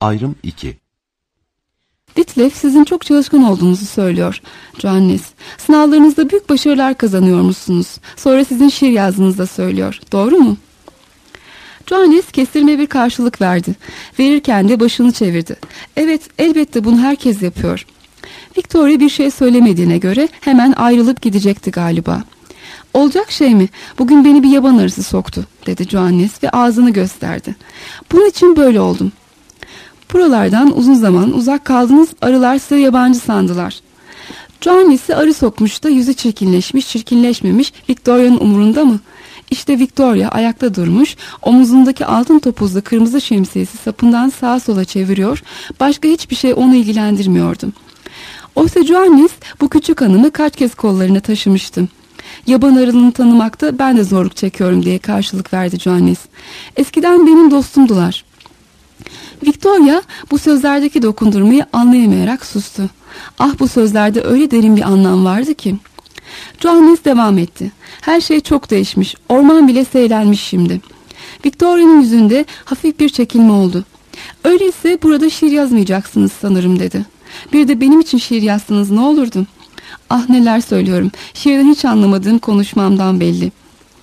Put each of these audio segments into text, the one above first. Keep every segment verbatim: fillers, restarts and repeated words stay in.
Ayrım iki. Ditlev sizin çok çalışkan olduğunuzu söylüyor. Johannes, sınavlarınızda büyük başarılar kazanıyormuşsunuz. Sonra sizin şiir yazdığınızı da söylüyor. Doğru mu? Johannes kestirme bir karşılık verdi. Verirken de başını çevirdi. Evet, elbette bunu herkes yapıyor. Victoria bir şey söylemediğine göre hemen ayrılıp gidecekti galiba. Olacak şey mi? Bugün beni bir yaban arısı soktu, dedi Johannes ve ağzını gösterdi. Bunun için böyle oldum. Buralardan uzun zaman uzak kaldınız, arılar size yabancı sandılar. Johannes'i arı sokmuş da yüzü çirkinleşmiş, çirkinleşmemiş, Victoria'nın umurunda mı? İşte Victoria ayakta durmuş, omuzundaki altın topuzlu kırmızı şemsiyesi sapından sağa sola çeviriyor, başka hiçbir şey onu ilgilendirmiyordu. Oysa Johannes bu küçük hanımı kaç kez kollarına taşımıştı. Yaban arılığını tanımakta ben de zorluk çekiyorum diye karşılık verdi Johannes. Eskiden benim dostumdular. Victoria bu sözlerdeki dokundurmayı anlayamayarak sustu. Ah, bu sözlerde öyle derin bir anlam vardı ki. Johannes devam etti. Her şey çok değişmiş. Orman bile seylenmiş şimdi. Victoria'nın yüzünde hafif bir çekilme oldu. Öyleyse burada şiir yazmayacaksınız sanırım, dedi. Bir de benim için şiir yazsanız ne olurdu? Ah, neler söylüyorum. Şiirden hiç anlamadığım konuşmamdan belli.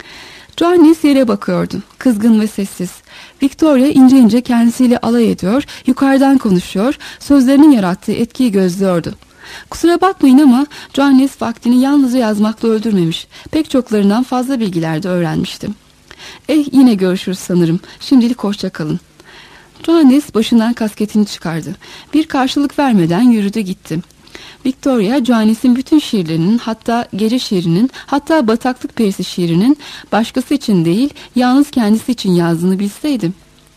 Johannes yere bakıyordu. Kızgın ve sessiz. Victoria ince ince kendisiyle alay ediyor, yukarıdan konuşuyor, sözlerinin yarattığı etkiyi gözlüyordu. Kusura bakmayın ama Johannes vaktini yalnızca yazmakla öldürmemiş. Pek çoklarından fazla bilgiler de öğrenmiştim. Eh, yine görüşürüz sanırım. Şimdilik hoşça kalın. Johannes başından kasketini çıkardı. Bir karşılık vermeden yürüdü gitti. Victoria, Johannes'in bütün şiirlerinin, hatta gece şiirinin, hatta bataklık perisi şiirinin başkası için değil, yalnız kendisi için yazdığını bilseydi.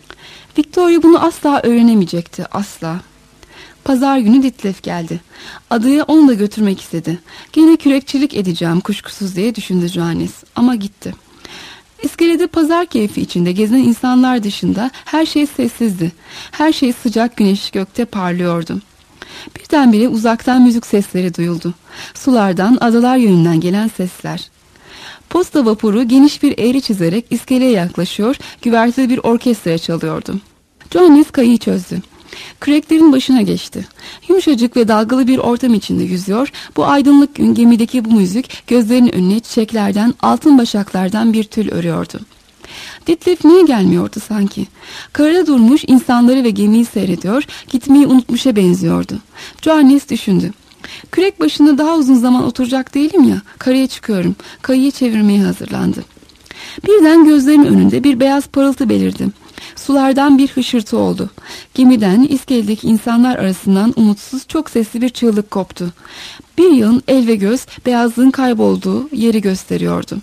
Victoria bunu asla öğrenemeyecekti, asla. Pazar günü Ditlev geldi. Adaya onu da götürmek istedi. Gene kürekçilik edeceğim kuşkusuz diye düşündü Johannes, ama gitti. İskelede pazar keyfi içinde gezen insanlar dışında her şey sessizdi. Her şey sıcak güneş gökte parlıyordu. Birdenbire uzaktan müzik sesleri duyuldu. Sulardan, adalar yönünden gelen sesler. Posta vapuru geniş bir eğri çizerek iskeleye yaklaşıyor, güvertede bir orkestra çalıyordu. Johannes kayıyı çözdü. Küreklerin başına geçti. Yumuşacık ve dalgalı bir ortam içinde yüzüyor, bu aydınlık gün gemideki bu müzik gözlerinin önüne çiçeklerden, altın başaklardan bir tül örüyordu. Ditlev niye gelmiyordu sanki? Karada durmuş insanları ve gemiyi seyrediyor, gitmeyi unutmuşa benziyordu. Johannes düşündü. Kürek başında daha uzun zaman oturacak değilim ya, karaya çıkıyorum, kayıyı çevirmeye hazırlandı. Birden gözlerinin önünde bir beyaz parıltı belirdi. Sulardan bir hışırtı oldu. Gemiden, iskeledeki insanlar arasından umutsuz, çok sesli bir çığlık koptu. Bir yığın el ve göz, beyazlığın kaybolduğu yeri gösteriyordu.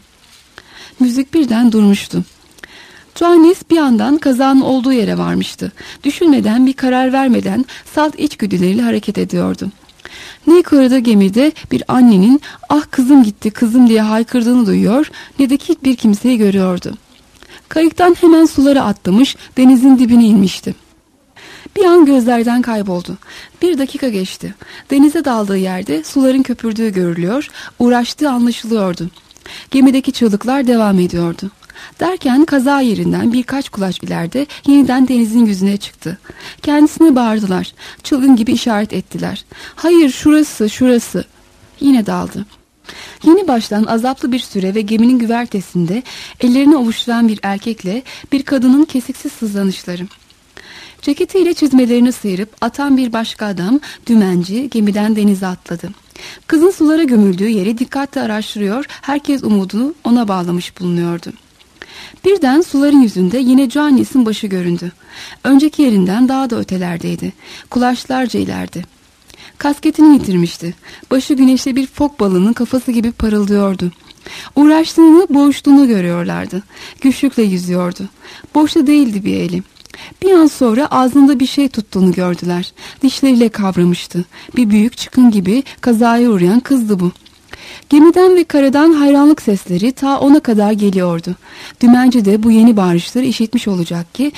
Müzik birden durmuştu. Johannes bir yandan kazanın olduğu yere varmıştı. Düşünmeden, bir karar vermeden salt içgüdüleriyle hareket ediyordu. Ne yukarıda gemide bir annenin "ah kızım gitti, kızım" diye haykırdığını duyuyor, ne de hiçbir kimseyi görüyordu. Kayıktan hemen sulara atlamış, denizin dibine inmişti. Bir an gözlerden kayboldu. Bir dakika geçti. Denize daldığı yerde suların köpürdüğü görülüyor, uğraştığı anlaşılıyordu. Gemideki çığlıklar devam ediyordu. Derken kaza yerinden birkaç kulaç ileride yeniden denizin yüzüne çıktı. Kendisine bağırdılar. Çılgın gibi işaret ettiler. "Hayır, şurası, şurası." Yine daldı. Yeni baştan azaplı bir süre ve geminin güvertesinde ellerini ovuşturan bir erkekle bir kadının kesiksiz sızlanışları. Ceketiyle çizmelerini sıyırıp atan bir başka adam, dümenci, gemiden denize atladı. Kızın sulara gömüldüğü yeri dikkatle araştırıyor, herkes umudunu ona bağlamış bulunuyordu. Birden suların yüzünde yine Johannes'in başı göründü. Önceki yerinden daha da ötelerdeydi. Kulaçlarca ilerdi. Kasketini yitirmişti. Başı güneşte bir fok balığının kafası gibi parıldıyordu. Uğraştığını, boğuştuğunu görüyorlardı. Güçlükle yüzüyordu. Boşta değildi bir eli. Bir an sonra ağzında bir şey tuttuğunu gördüler. Dişleriyle kavramıştı. Bir büyük çıkın gibi kazaya uğrayan kızdı bu. Gemiden ve karadan hayranlık sesleri ta ona kadar geliyordu. Dümenci de bu yeni bağırışları işitmiş olacak ki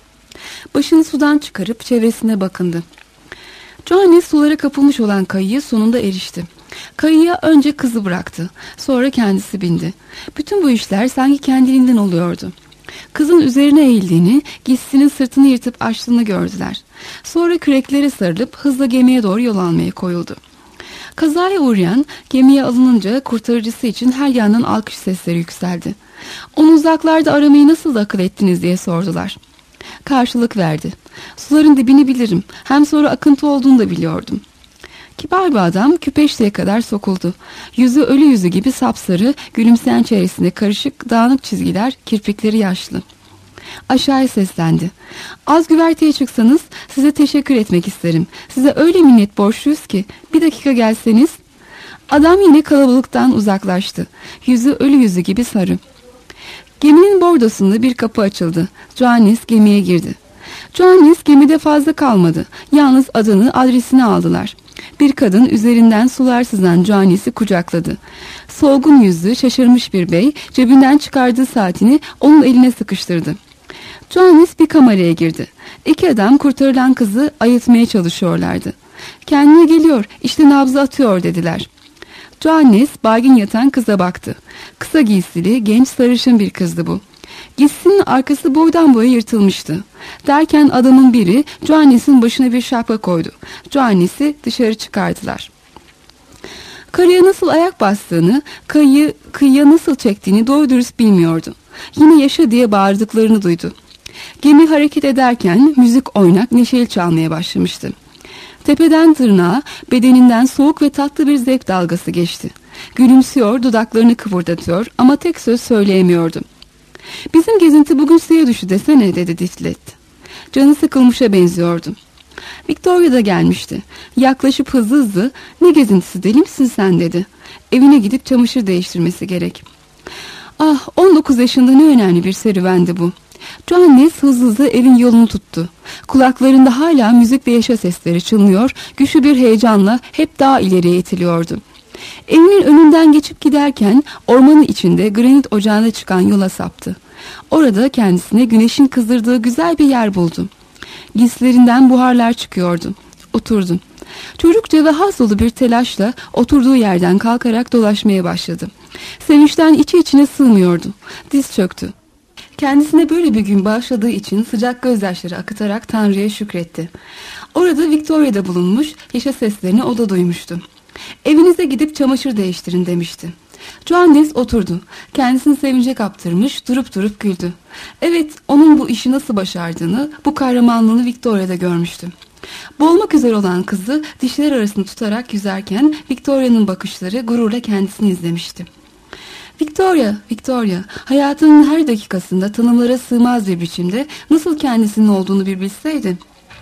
başını sudan çıkarıp çevresine bakındı. Johannes sulara kapılmış olan kayıya sonunda erişti. Kayıya önce kızı bıraktı. Sonra kendisi bindi. Bütün bu işler sanki kendiliğinden oluyordu. Kızın üzerine eğildiğini, giysisinin sırtını yırtıp açtığını gördüler. Sonra küreklere sarılıp hızla gemiye doğru yol almaya koyuldu. Kazaya uğrayan gemiye alınınca kurtarıcısı için her yandan alkış sesleri yükseldi. Onu uzaklarda aramayı nasıl akıl ettiniz diye sordular. Karşılık verdi. Suların dibini bilirim, hem sonra akıntı olduğunu da biliyordum. Kibar bir adam küpeşteye kadar sokuldu. Yüzü ölü yüzü gibi sapsarı, gülümseyen çehresinde karışık dağınık çizgiler, kirpikleri yaşlı. Aşağıya seslendi. Az güverteye çıksanız size teşekkür etmek isterim. Size öyle minnet borçluyuz ki bir dakika gelseniz. Adam yine kalabalıktan uzaklaştı. Yüzü ölü yüzü gibi sarı. Geminin bordosunda bir kapı açıldı. Johannes gemiye girdi. Johannes gemide fazla kalmadı. Yalnız adını, adresini aldılar. Bir kadın üzerinden sular sızan Johannes'i kucakladı. Solgun yüzlü, şaşırmış bir bey cebinden çıkardığı saatini onun eline sıkıştırdı. Johannes bir kameraya girdi. İki adam kurtarılan kızı ayıltmaya çalışıyorlardı. Kendine geliyor, işte nabzı atıyor dediler. Johannes baygın yatan kıza baktı. Kısa giysili, genç sarışın bir kızdı bu. Giysisinin arkası boydan boya yırtılmıştı. Derken adamın biri Johannes'in başına bir şapka koydu. Johannes'i dışarı çıkardılar. Karıya nasıl ayak bastığını, kıyı, kıyıya nasıl çektiğini doğru dürüst bilmiyordu. Yine yaşa diye bağırdıklarını duydu. Gemi hareket ederken müzik oynak, neşeli çalmaya başlamıştı. Tepeden tırnağa bedeninden soğuk ve tatlı bir zevk dalgası geçti. Gülümsüyor, dudaklarını kıvırdatıyor ama tek söz söyleyemiyordu. Bizim gezinti bugün suya düştü desene dedi Diflet. Canı sıkılmışa benziyordu. Victoria da gelmişti. Yaklaşıp hızlı hızlı ne gezintisi deli misin sen dedi. Evine gidip çamaşır değiştirmesi gerek. Ah on dokuz yaşında ne önemli bir serüvendi bu. Johannes hızlı hızlı evin yolunu tuttu. Kulaklarında hala müzik ve yaşa sesleri çınlıyor, güçlü bir heyecanla hep daha ileriye itiliyordu. Evinin önünden geçip giderken ormanın içinde granit ocağına çıkan yola saptı. Orada kendisine güneşin kızdırdığı güzel bir yer buldu. Giysilerinden buharlar çıkıyordu. Oturdu. Çocukça ve haz dolu bir telaşla oturduğu yerden kalkarak dolaşmaya başladı. Sevinçten içi içine sığmıyordu. Diz çöktü. Kendisine böyle bir gün bağışladığı için sıcak gözyaşları akıtarak Tanrı'ya şükretti. Orada Victoria'da bulunmuş, yaşa seslerini o da duymuştu. Evinize gidip çamaşır değiştirin demişti. Johannes oturdu. Kendisini sevince kaptırmış, durup durup güldü. Evet, onun bu işi nasıl başardığını, bu kahramanlığını Victoria'da görmüştü. Boğulmak üzere olan kızı dişler arasında tutarak yüzerken Victoria'nın bakışları gururla kendisini izlemişti. Victoria, Victoria, hayatının her dakikasında tanımlara sığmaz bir biçimde nasıl kendisinin olduğunu bir bilseydi.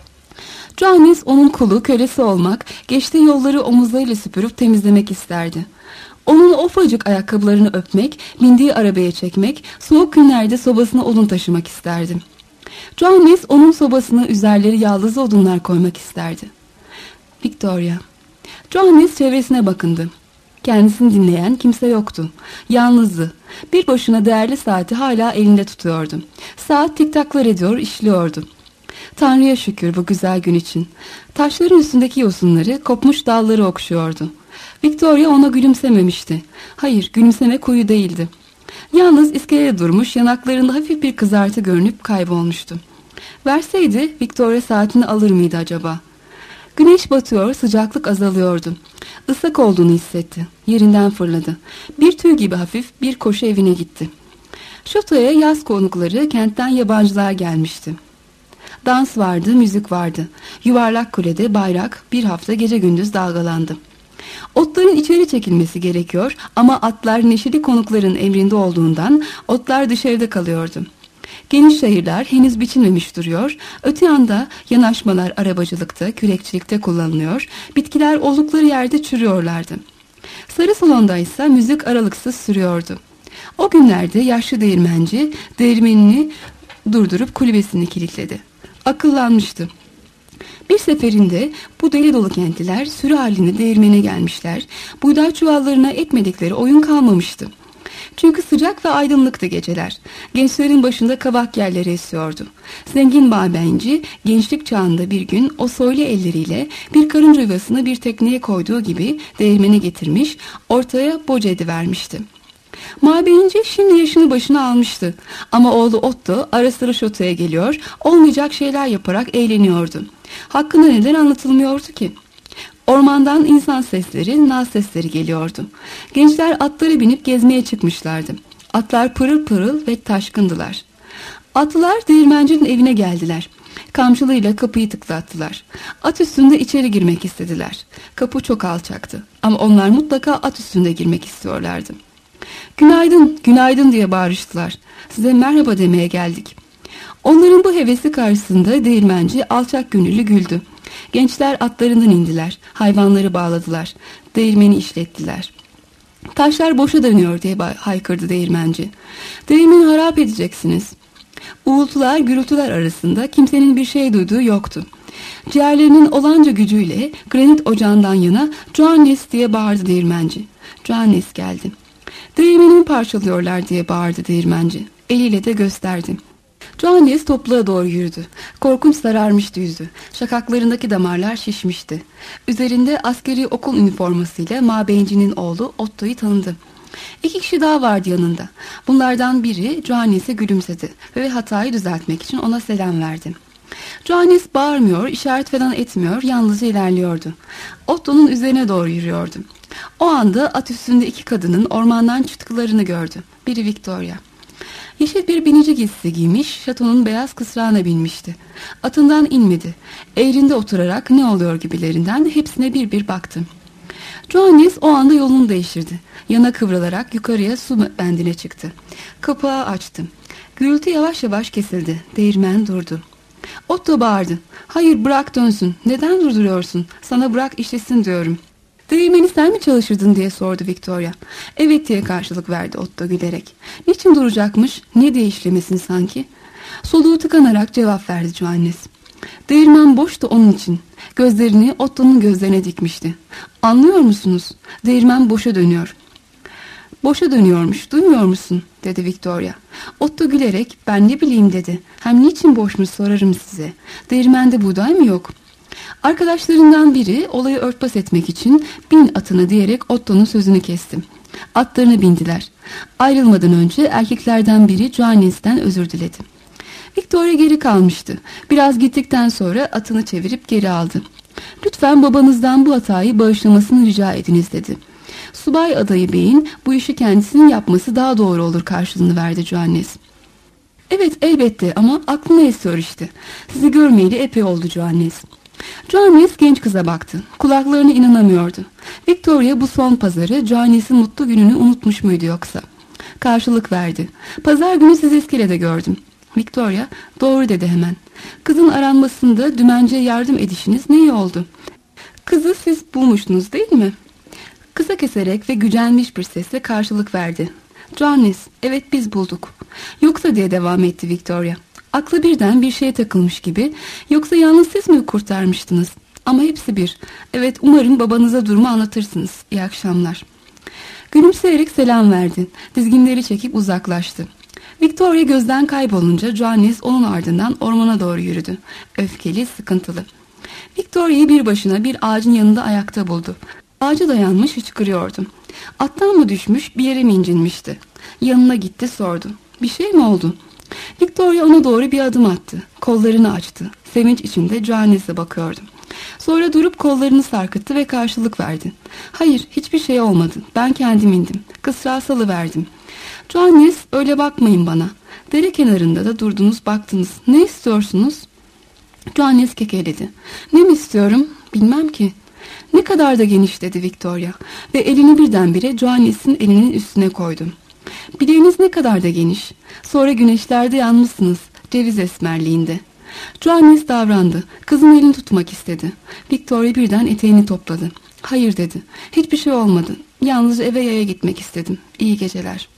Johannes onun kulu, kölesi olmak, geçtiği yolları omuzlarıyla süpürüp temizlemek isterdi. Onun ufacık ayakkabılarını öpmek, bindiği arabaya çekmek, soğuk günlerde sobasına odun taşımak isterdi. Johannes onun sobasına üzerleri yaldızlı odunlar koymak isterdi. Victoria. Johannes çevresine bakındı. Kendisini dinleyen kimse yoktu. Yalnızdı. Bir başına değerli saati hala elinde tutuyordu. Saat tiktaklar ediyor, işliyordu. Tanrı'ya şükür bu güzel gün için. Taşların üstündeki yosunları, kopmuş dalları okşuyordu. Victoria ona gülümsememişti. Hayır, gülümseme kuyu değildi. Yalnız iskelede durmuş, yanaklarında hafif bir kızartı görünüp kaybolmuştu. Verseydi Victoria saatini alır mıydı acaba? Güneş batıyor, sıcaklık azalıyordu. Islak olduğunu hissetti. Yerinden fırladı. Bir tüy gibi hafif bir koşu evine gitti. Şatoya yaz konukları, kentten yabancılar gelmişti. Dans vardı, müzik vardı. Yuvarlak kulede bayrak bir hafta gece gündüz dalgalandı. Otların içeri çekilmesi gerekiyor ama atlar neşeli konukların emrinde olduğundan otlar dışarıda kalıyordu. Geniş şehirler henüz biçilmemiş duruyor, öte yanda yanaşmalar arabacılıkta, kürekçilikte kullanılıyor, bitkiler oldukları yerde çürüyorlardı. Sarı salonda ise müzik aralıksız sürüyordu. O günlerde yaşlı değirmenci değirmenini durdurup kulübesini kilitledi. Akıllanmıştı. Bir seferinde bu deli dolu kentliler sürü halinde değirmene gelmişler, buğday çuvallarına etmedikleri oyun kalmamıştı. Çünkü sıcak ve aydınlıktı geceler. Gençlerin başında kavak yerleri esiyordu. Zengin bağbenci gençlik çağında bir gün o soylu elleriyle bir karınca yuvasını bir tekneye koyduğu gibi değirmene getirmiş, ortaya boca edivermişti. Mabeyinci şimdi yaşını başına almıştı. Ama oğlu Otto ara sıra şatoya geliyor, olmayacak şeyler yaparak eğleniyordu. Hakkında neden anlatılmıyordu ki? Ormandan insan sesleri, naz sesleri geliyordu. Gençler atlara binip gezmeye çıkmışlardı. Atlar pırıl pırıl ve taşkındılar. Atlılar değirmencinin evine geldiler. Kamçılıyla kapıyı tıklattılar. At üstünde içeri girmek istediler. Kapı çok alçaktı ama onlar mutlaka at üstünde girmek istiyorlardı. "Günaydın, günaydın" diye bağırıştılar. "Size merhaba demeye geldik." Onların bu hevesi karşısında değirmenci alçak gönüllü güldü. Gençler atlarından indiler, hayvanları bağladılar, değirmeni işlettiler. "Taşlar boşa dönüyor" diye haykırdı değirmenci. "Değirmeni harap edeceksiniz." Uğultular, gürültüler arasında kimsenin bir şey duyduğu yoktu. Ciğerlerinin olanca gücüyle granit ocağından yana "Johannes" diye bağırdı değirmenci. Johannes geldi. "Değirmenimi parçalıyorlar" diye bağırdı değirmenci. Eliyle de gösterdi. Johannes topluğa doğru yürüdü. Korkunç sararmıştı yüzü. Şakaklarındaki damarlar şişmişti. Üzerinde askeri okul üniformasıyla mabeyincinin oğlu Otto'yu tanıdı. İki kişi daha vardı yanında. Bunlardan biri Johannes'e gülümsedi ve hatayı düzeltmek için ona selam verdi. Johannes bağırmıyor, işaret falan etmiyor, yalnızca ilerliyordu. Otto'nun üzerine doğru yürüyordu. O anda at üstünde iki kadının ormandan çıktıklarını gördü. Biri Victoria. Yeşil bir binici giysisi giymiş, şatonun beyaz kısrağına binmişti. Atından inmedi. Eğrinde oturarak ne oluyor gibilerinden hepsine bir bir baktı. Johannes o anda yolunu değiştirdi. Yana kıvrılarak yukarıya su bendine çıktı. Kapağı açtı. Gürültü yavaş yavaş kesildi. Değirmen durdu. Otto bağırdı. "Hayır, bırak dönsün. Neden durduruyorsun? Sana bırak işlesin diyorum." "Değirmeni sen mi çalışırdın?" diye sordu Victoria. "Evet" diye karşılık verdi Otto gülerek. "Niçin duracakmış? Ne diye işlemesin sanki?" Soluğu tıkanarak cevap verdi Johannes. "Değirmen boştu onun için." Gözlerini Otto'nun gözlerine dikmişti. "Anlıyor musunuz? Değirmen boşa dönüyor." "Boşa dönüyormuş, duymuyor musun?" dedi Victoria. Otto gülerek "Ben ne bileyim" dedi. "Hem niçin boşmuş sorarım size. Değirmende buğday mı yok?" Arkadaşlarından biri olayı örtbas etmek için "Bin atını" diyerek Otto'nun sözünü kesti. Atlarına bindiler. Ayrılmadan önce erkeklerden biri Johannes'ten özür diledi. Victoria geri kalmıştı. Biraz gittikten sonra atını çevirip geri aldı. "Lütfen babanızdan bu hatayı bağışlamasını rica ediniz" dedi. "Subay adayı beyin bu işi kendisinin yapması daha doğru olur" karşılığını verdi Johannes. "Evet, elbette, ama aklıma esiyor işte. Sizi görmeyeli epey oldu Johannes." Johannes genç kıza baktı. Kulaklarına inanamıyordu. Victoria bu son pazarı Johannes'in mutlu gününü unutmuş muydu yoksa? Karşılık verdi. "Pazar günü sizi iskelede gördüm." Victoria "Doğru" dedi hemen. "Kızın aranmasında dümenciye yardım edişiniz ne iyi oldu. Kızı siz bulmuştunuz değil mi?" Kısa keserek ve gücenmiş bir sesle karşılık verdi. "Johannes, evet biz bulduk." "Yoksa" diye devam etti Victoria. Aklı birden bir şeye takılmış gibi. "Yoksa yalnız siz mi kurtarmıştınız? Ama hepsi bir. Evet, umarım babanıza durumu anlatırsınız. İyi akşamlar." Gülümseyerek selam verdi. Dizginleri çekip uzaklaştı. Victoria gözden kaybolunca Johannes onun ardından ormana doğru yürüdü. Öfkeli, sıkıntılı. Victoria'yı bir başına bir ağacın yanında ayakta buldu. Ağaca dayanmış hıçkırıyordu. Attan mı düşmüş, bir yere mi incinmişti? Yanına gitti, sordu. "Bir şey mi oldu?" Victoria ona doğru bir adım attı. Kollarını açtı. Sevinç içinde Johannes'e bakıyordu. Sonra durup kollarını sarkıttı ve karşılık verdi. "Hayır, hiçbir şey olmadı. Ben kendim indim. Kısrağı salıverdim." "Johannes, öyle bakmayın bana. Dere kenarında da durdunuz, baktınız. Ne istiyorsunuz?" Johannes kekeledi. "Ne mi istiyorum? Bilmem ki." "Ne kadar da geniş" dedi Victoria ve elini birdenbire Johannes'in elinin üstüne koydu. "Bileğiniz ne kadar da geniş. Sonra güneşlerde yanmışsınız, ceviz esmerliğinde." Johannes davrandı. Kızın elini tutmak istedi. Victoria birden eteğini topladı. "Hayır" dedi. "Hiçbir şey olmadı. Yalnızca eve yaya gitmek istedim. İyi geceler."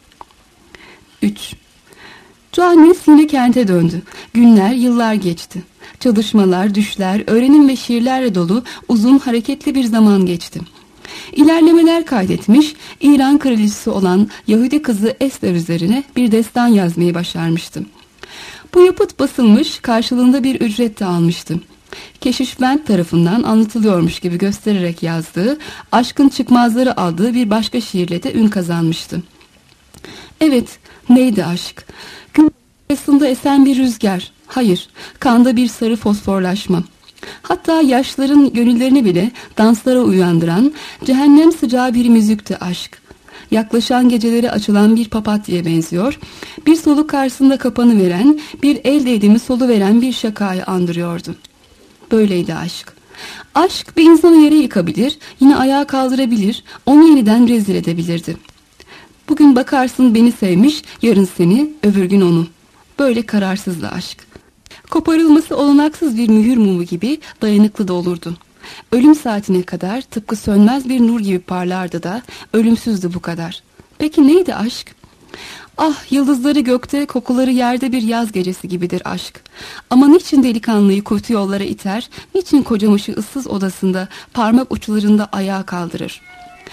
üç. Johannes yine kente döndü. Günler, yıllar geçti. Çalışmalar, düşler, öğrenim ve şiirlerle dolu uzun, hareketli bir zaman geçti. İlerlemeler kaydetmiş, İran kraliçesi olan Yahudi kızı Esther üzerine bir destan yazmayı başarmıştı. Bu yapıt basılmış, karşılığında bir ücret de almıştı. Keşiş Wendt tarafından anlatılıyormuş gibi göstererek yazdığı, Aşkın Çıkmazları adlı bir başka şiirle de ün kazanmıştı. Evet, neydi aşk? Gün arasında esen bir rüzgar. Hayır, kanda bir sarı fosforlaşma. Hatta yaşların gönüllerini bile danslara uyandıran cehennem sıcağı bir müzikti aşk. Yaklaşan geceleri açılan bir papatyaya benziyor, bir soluk karşısında kapanıveren, bir el değdiğimi soluveren bir şakayı andırıyordu. Böyleydi aşk. Aşk bir insanı yere yıkabilir, yine ayağa kaldırabilir, onu yeniden rezil edebilirdi. Bugün bakarsın beni sevmiş, yarın seni, öbür gün onu. Böyle kararsızdı aşk. Koparılması olanaksız bir mühür mumu gibi dayanıklı da olurdu. Ölüm saatine kadar tıpkı sönmez bir nur gibi parlardı da ölümsüzdü bu kadar. Peki neydi aşk? Ah, yıldızları gökte, kokuları yerde bir yaz gecesi gibidir aşk. Ama niçin delikanlıyı kuytu yollara iter, niçin kocamışı ıssız odasında parmak uçlarında ayağa kaldırır?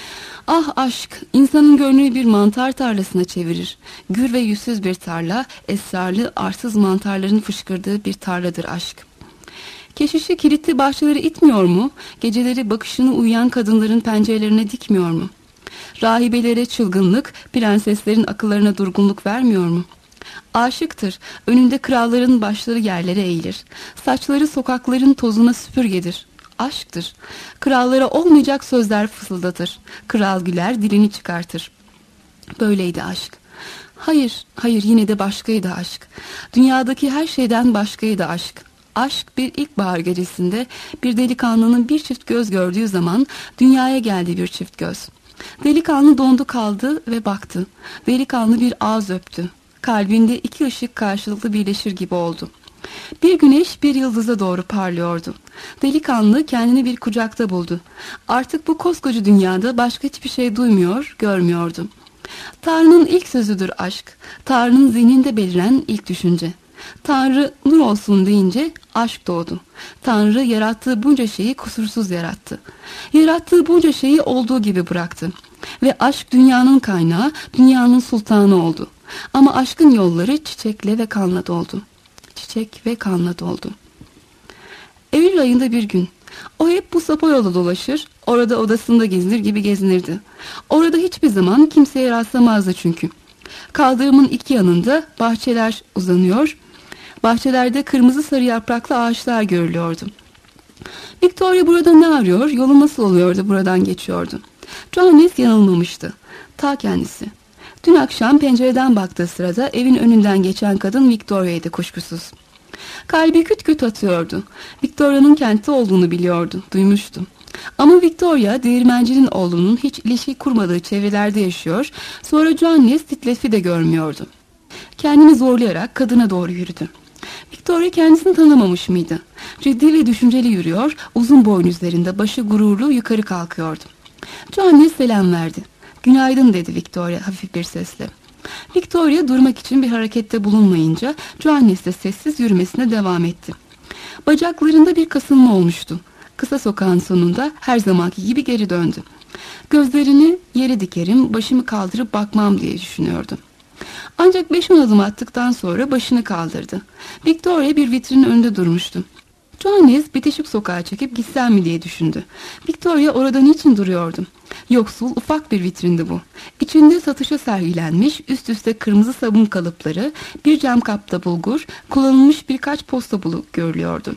Ah aşk, insanın gönlünü bir mantar tarlasına çevirir. Gür ve yüzsüz bir tarla, esrarlı, arsız mantarların fışkırdığı bir tarladır aşk. Keşişi kilitli bahçeleri itmiyor mu? Geceleri bakışını uyuyan kadınların pencerelerine dikmiyor mu? Rahibelere çılgınlık, prenseslerin akıllarına durgunluk vermiyor mu? Aşıktır, önünde kralların başları yerlere eğilir. Saçları sokakların tozuna süpürgedir. Aşktır, krallara olmayacak sözler fısıldatır. Kral güler, dilini çıkartır. Böyleydi aşk. Hayır, hayır yine de başkaydı aşk. Dünyadaki her şeyden başkaydı aşk. Aşk bir ilkbahar gecesinde bir delikanlının bir çift göz gördüğü zaman dünyaya geldi bir çift göz. Delikanlı dondu kaldı ve baktı. Delikanlı bir ağız öptü. Kalbinde iki ışık karşılıklı birleşir gibi oldu. Bir güneş bir yıldıza doğru parlıyordu. Delikanlı kendini bir kucakta buldu. Artık bu koskoca dünyada başka hiçbir şey duymuyor, görmüyordu. Tanrı'nın ilk sözüdür aşk. Tanrı'nın zihninde beliren ilk düşünce. Tanrı nur olsun deyince aşk doğdu. Tanrı yarattığı bunca şeyi kusursuz yarattı. Yarattığı bunca şeyi olduğu gibi bıraktı. Ve aşk dünyanın kaynağı, dünyanın sultanı oldu. Ama aşkın yolları çiçekle ve kanla doldu. Çiçek ve kanla doldu. Eylül ayında bir gün. O hep bu sapa yolda dolaşır, orada odasında gezinir gibi gezinirdi. Orada hiçbir zaman kimseye rastlamazdı çünkü. Kaldırımın iki yanında bahçeler uzanıyor, bahçelerde kırmızı sarı yapraklı ağaçlar görülüyordu. Victoria burada ne arıyor, yolu nasıl oluyordu buradan geçiyordu. Johannes yanılmamıştı. Ta kendisi. Dün akşam pencereden baktığı sırada evin önünden geçen kadın Victoria'ydı kuşkusuz. Kalbi küt küt atıyordu. Victoria'nın kentte olduğunu biliyordu, duymuştu. Ama Victoria, değirmencinin oğlunun hiç ilişki kurmadığı çevrelerde yaşıyor, sonra Johannes Ditleff'i de görmüyordu. Kendini zorlayarak kadına doğru yürüdü. Victoria kendisini tanımamış mıydı? Ciddi ve düşünceli yürüyor, uzun boyun üzerinde başı gururlu yukarı kalkıyordu. Johannes selam verdi. Günaydın dedi Victoria hafif bir sesle. Victoria durmak için bir harekette bulunmayınca Johannes de sessiz yürümesine devam etti. Bacaklarında bir kasılma olmuştu. Kısa sokağın sonunda her zamanki gibi geri döndü. Gözlerini yere dikerim, başımı kaldırıp bakmam diye düşünüyordu. Ancak beş on adım attıktan sonra başını kaldırdı. Victoria bir vitrinin önünde durmuştu. Johannes bitişik sokağa çekip gitsem mi diye düşündü. Victoria orada niçin duruyordu? Yoksul ufak bir vitrindi bu. İçinde satışa sergilenmiş üst üste kırmızı sabun kalıpları, bir cam kapta bulgur, kullanılmış birkaç posta buluk görülüyordu.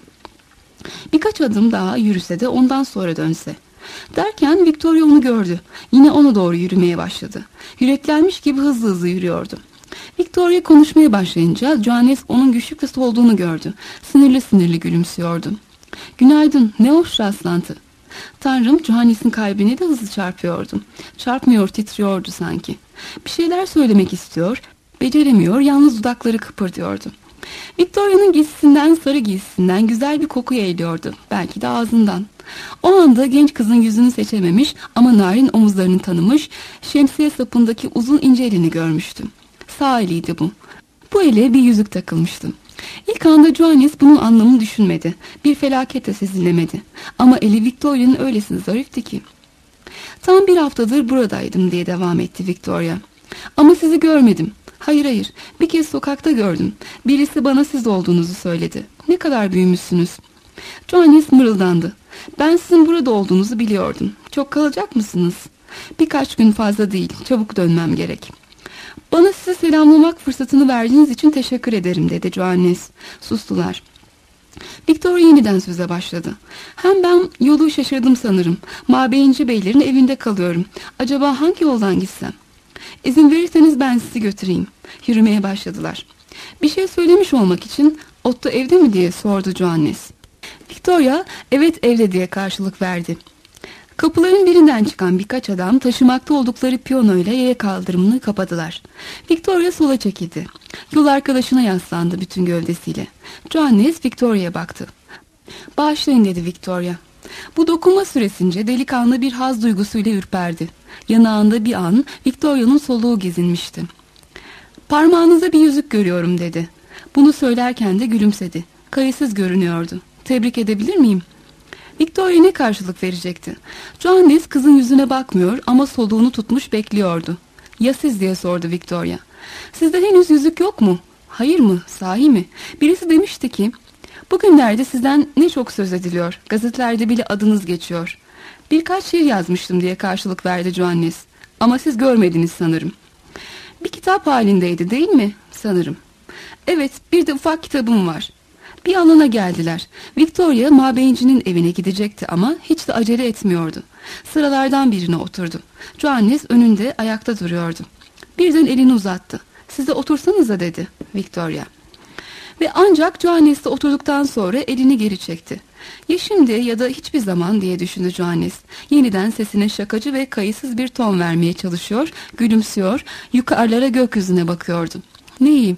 Birkaç adım daha yürüse de ondan sonra dönse. Derken Victoria onu gördü. Yine ona doğru yürümeye başladı. Yüreklenmiş gibi hızlı hızlı yürüyordu. Victoria konuşmaya başlayınca Johannes onun güçlükle solduğunu gördü. Sinirli sinirli gülümsüyordu. Günaydın, ne hoş rastlantı. Tanrım, Johannes'in kalbine de hızlı çarpıyordu. Çarpmıyor, titriyordu sanki. Bir şeyler söylemek istiyor, beceremiyor, yalnız dudakları kıpırdıyordu. Victoria'nın giysisinden, sarı giysisinden güzel bir koku yayılıyordu. Belki de ağzından. O anda genç kızın yüzünü seçememiş ama narin omuzlarını tanımış, şemsiye sapındaki uzun ince elini görmüştü. Sağ eliydi bu. Bu ele bir yüzük takılmıştı. İlk anda Johannes bunun anlamını düşünmedi. Bir felaket de sezilemedi. Ama eli Victoria'nın öylesine zarifti ki. Tam bir haftadır buradaydım diye devam etti Victoria. Ama sizi görmedim. Hayır hayır, bir kez sokakta gördüm. Birisi bana siz olduğunuzu söyledi. Ne kadar büyümüşsünüz. Johannes mırıldandı. Ben sizin burada olduğunuzu biliyordum. Çok kalacak mısınız? Birkaç gün fazla değil, çabuk dönmem gerek. Bana sizi selamlamak fırsatını verdiğiniz için teşekkür ederim dedi Johannes. Sustular. Victoria yeniden söze başladı. Hem ben yolu şaşırdım sanırım. Mabeyinci beylerin evinde kalıyorum. Acaba hangi yoldan gitsem? İzin verirseniz ben sizi götüreyim. Yürümeye başladılar. Bir şey söylemiş olmak için Otto evde mi diye sordu Johannes. Victoria evet evde diye karşılık verdi. Kapıların birinden çıkan birkaç adam taşımakta oldukları piyano ile yaya kaldırımını kapadılar. Victoria sola çekildi. Yol arkadaşına yaslandı bütün gövdesiyle. Johannes Victoria'ya baktı. Bağışlayın dedi Victoria. Bu dokunma süresince delikanlı bir haz duygusuyla ürperdi. Yanağında bir an Victoria'nın soluğu gezinmişti. Parmağınızda bir yüzük görüyorum dedi. Bunu söylerken de gülümsedi. Kayıtsız görünüyordu. Tebrik edebilir miyim? Victoria ne karşılık verecekti? Johannes kızın yüzüne bakmıyor ama soluğunu tutmuş bekliyordu. Ya siz diye sordu Victoria. Sizde henüz yüzük yok mu? Hayır mı? Sahi mi? Birisi demişti ki bugünlerde sizden ne çok söz ediliyor. Gazetelerde bile adınız geçiyor. Birkaç şiir yazmıştım diye karşılık verdi Johannes. Ama siz görmediniz sanırım. Bir kitap halindeydi değil mi? Sanırım. Evet, bir de ufak kitabım var. Bir alana geldiler. Victoria mabeyincinin evine gidecekti ama hiç de acele etmiyordu. Sıralardan birine oturdu. Johannes önünde ayakta duruyordu. Birden elini uzattı. Size otursanıza dedi Victoria. Ve ancak Johannes de oturduktan sonra elini geri çekti. Ya şimdi ya da hiçbir zaman diye düşündü Johannes. Yeniden sesine şakacı ve kayıtsız bir ton vermeye çalışıyor, gülümsüyor, yukarılara gökyüzüne bakıyordu. Neyim?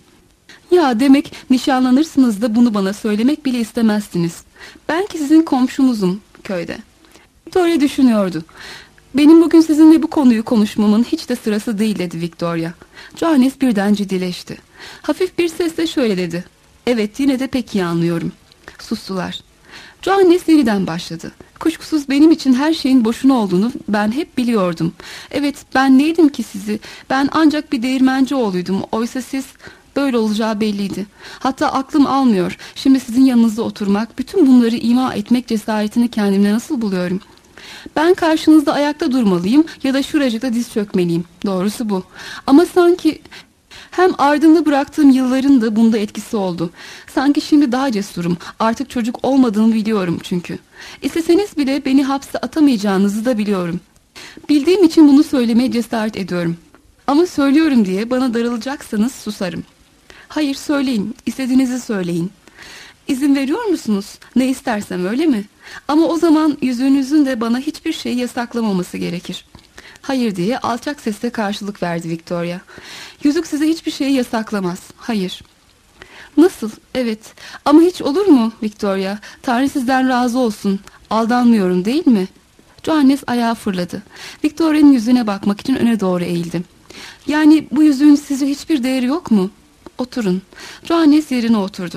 Ya demek nişanlanırsınız da bunu bana söylemek bile istemezsiniz. Ben ki sizin komşunuzum köyde. Victoria düşünüyordu. Benim bugün sizinle bu konuyu konuşmamın hiç de sırası değil dedi Victoria. Johannes birden ciddileşti. Hafif bir sesle şöyle dedi. Evet yine de pek iyi anlıyorum. Sustular. Johannes yeniden başladı. Kuşkusuz benim için her şeyin boşuna olduğunu ben hep biliyordum. Evet ben neydim ki sizi? Ben ancak bir değirmenci oğluydum. Oysa siz... Böyle olacağı belliydi. Hatta aklım almıyor. Şimdi sizin yanınızda oturmak, bütün bunları ima etmek cesaretini kendimde nasıl buluyorum? Ben karşınızda ayakta durmalıyım ya da şuracıkta diz çökmeliyim. Doğrusu bu. Ama sanki hem ardında bıraktığım yılların da bunda etkisi oldu. Sanki şimdi daha cesurum. Artık çocuk olmadığımı biliyorum çünkü. İsteseniz bile beni hapse atamayacağınızı da biliyorum. Bildiğim için bunu söylemeye cesaret ediyorum. Ama söylüyorum diye bana darılacaksanız susarım. Hayır söyleyin, istediğinizi söyleyin. İzin veriyor musunuz? Ne istersem öyle mi? Ama o zaman yüzüğünüzün de bana hiçbir şeyi yasaklamaması gerekir. Hayır diye alçak sesle karşılık verdi Victoria. Yüzük size hiçbir şeyi yasaklamaz. Hayır. Nasıl? Evet. Ama hiç olur mu Victoria? Tanrı sizden razı olsun. Aldanmıyorum değil mi? Johannes ayağa fırladı. Victoria'nın yüzüne bakmak için öne doğru eğildi. Yani bu yüzüğün size hiçbir değeri yok mu? Oturun. Johannes yerine oturdu.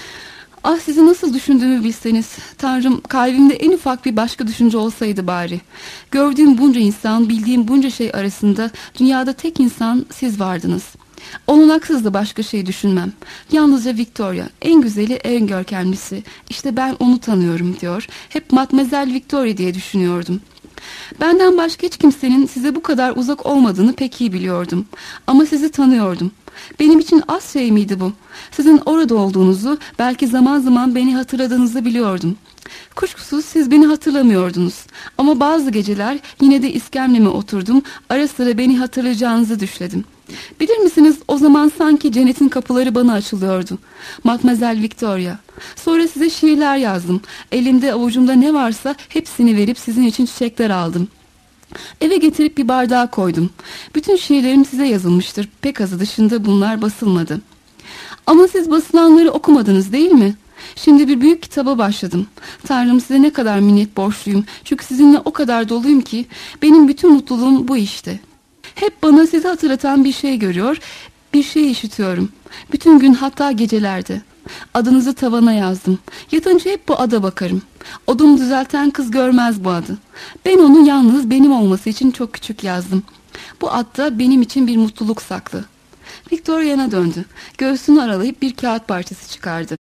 Ah sizi nasıl düşündüğümü bilseniz. Tanrım kalbimde en ufak bir başka düşünce olsaydı bari. Gördüğüm bunca insan, bildiğim bunca şey arasında dünyada tek insan siz vardınız. Onun haksız da başka şey düşünmem. Yalnızca Victoria, en güzeli, en görkemlisi. İşte ben onu tanıyorum diyor. Hep Mademoiselle Victoria diye düşünüyordum. Benden başka hiç kimsenin size bu kadar uzak olmadığını pek iyi biliyordum. Ama sizi tanıyordum. Benim için az şey miydi bu? Sizin orada olduğunuzu, belki zaman zaman beni hatırladığınızı biliyordum. Kuşkusuz siz beni hatırlamıyordunuz. Ama bazı geceler yine de iskemleme oturdum, ara sıra beni hatırlayacağınızı düşledim. Bilir misiniz o zaman sanki cennetin kapıları bana açılıyordu. Mademoiselle Victoria. Sonra size şiirler yazdım. Elimde avucumda ne varsa hepsini verip sizin için çiçekler aldım. Eve getirip bir bardağa koydum. Bütün şiirlerim size yazılmıştır. Pek azı dışında bunlar basılmadı. Ama siz basılanları okumadınız değil mi? Şimdi bir büyük kitaba başladım. Tanrım size ne kadar minnet borçluyum. Çünkü sizinle o kadar doluyum ki benim bütün mutluluğum bu işte. Hep bana sizi hatırlatan bir şey görüyor, bir şey işitiyorum. Bütün gün hatta gecelerde. Adınızı tavana yazdım. Yatınca hep bu ada bakarım. Odunu düzelten kız görmez bu adı. Ben onu yalnız benim olması için çok küçük yazdım. Bu adda benim için bir mutluluk saklı. Victoria'na döndü. Göğsünü aralayıp bir kağıt parçası çıkardı.